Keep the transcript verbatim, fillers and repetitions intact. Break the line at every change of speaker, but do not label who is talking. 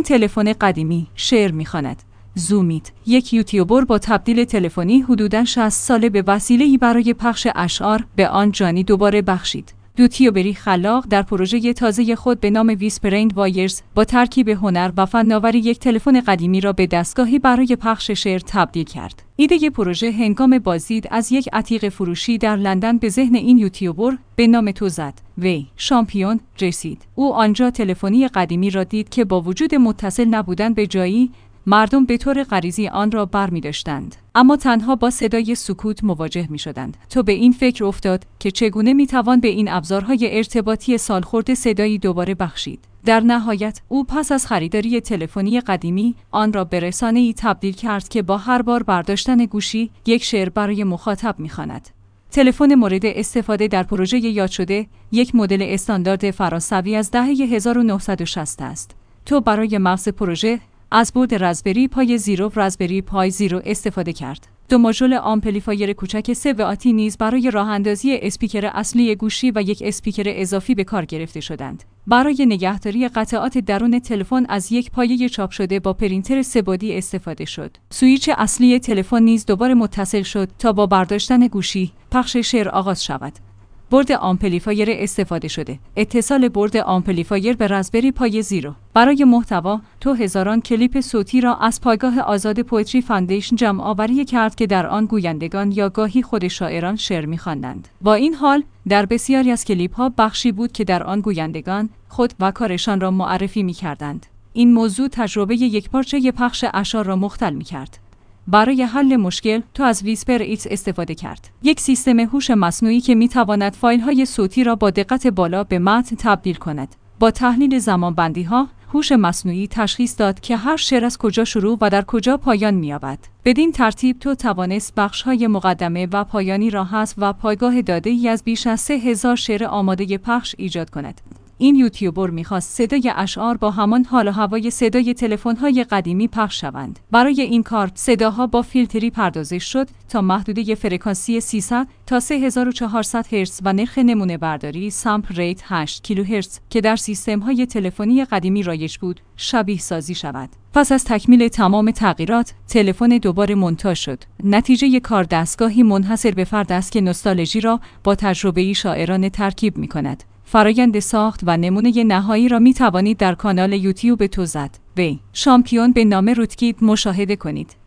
تلفن قدیمی شعر می‌خواند. زومیت، یک یوتیوبر با تبدیل تلفنی حدوداً شصت ساله به وسیله‌ای برای پخش اشعار به آن جانی دوباره بخشید. یوتیوبری خلاق در پروژه تازه خود به نام ویسپرینگ وایرز با ترکیب هنر و فناوری یک تلفن قدیمی را به دستگاهی برای پخش شعر تبدیل کرد. ایده پروژه هنگام بازدید از یک عتیق فروشی در لندن به ذهن این یوتیوبر به نام تو زد. وی شامپیون رسید. او آنجا تلفنی قدیمی را دید که با وجود متصل نبودن به جایی، مردم به طور غریزی آن را برمی‌داشتند، اما تنها با صدای سکوت مواجه می‌شدند. تو به این فکر افتاد که چگونه می‌توان به این ابزارهای ارتباطی سالخورده صدایی دوباره بخشید. در نهایت او پس از خریداری تلفنی قدیمی آن را به رسانه‌ای تبدیل کرد که با هر بار برداشتن گوشی یک شعر برای مخاطب می‌خواند. تلفن مورد استفاده در پروژه یاد شده یک مدل استاندارد فرانسوی از دهه هزار و نهصد و شصت است. تو برای مغز پروژه از بورد رزبری پای زیرو و رزبری پای زیرو استفاده کرد. دو ماژول آمپلیفایر کوچک سه واتی نیز برای راه اندازی اسپیکر اصلی گوشی و یک اسپیکر اضافی به کار گرفته شدند. برای نگهداری قطعات درون تلفن از یک پایه چاپ شده با پرینتر سه‌بعدی استفاده شد. سوئیچ اصلی تلفن نیز دوباره متصل شد تا با برداشتن گوشی پخش شعر آغاز شود. بورد آمپلیفایر استفاده شده. اتصال بورد آمپلیفایر به رزبری پای زیرو. برای محتوا، تو هزاران کلیپ صوتی را از پایگاه آزاد پوئتری فاندیشن جمع آوری کرد که در آن گویندگان یا گاهی خود شاعران شعر می‌خواندند. با این حال، در بسیاری از کلیپ‌ها بخشی بود که در آن گویندگان خود و کارشان را معرفی می‌کردند. این موضوع تجربه یکپارچه پخش اشعار را مختل می‌کرد. برای حل مشکل، تو از ویسپر ایت استفاده کرد. یک سیستم هوش مصنوعی که می‌تواند فایل‌های صوتی را با دقت بالا به متن تبدیل کند. با تحلیل زمانبندی‌ها، هوش مصنوعی تشخیص داد که هر شعر از کجا شروع و در کجا پایان می‌یابد. بدین ترتیب تو توانست بخش‌های مقدمه و پایانی را حذف و پایگاه داده‌ای از بیش از سه هزار شعر آماده پخش ایجاد کند. این یوتیوبر می‌خواست صدای اشعار با همان حال و هوای صدای تلفن‌های قدیمی پخش شوند. برای این کار صداها با فیلتری پردازش شد تا محدوده فرکانسی سیصد تا سه هزار و چهارصد هرتز و نرخ نمونه برداری سامپل ریت هشت کیلوهرتز که در سیستم‌های تلفنی قدیمی رایج بود، شبیه سازی شود. پس از تکمیل تمام تغییرات، تلفن دوباره مونتاژ شد. نتیجه کار دستگاهی منحصر به فرد است که نوستالژی را با تجربه‌ای شاعرانه ترکیب می‌کند. فرایند ساخت و نمونه نهایی را می توانید در کانال یوتیوب تو زد. وی شامپیون به نام روتکیت مشاهده کنید.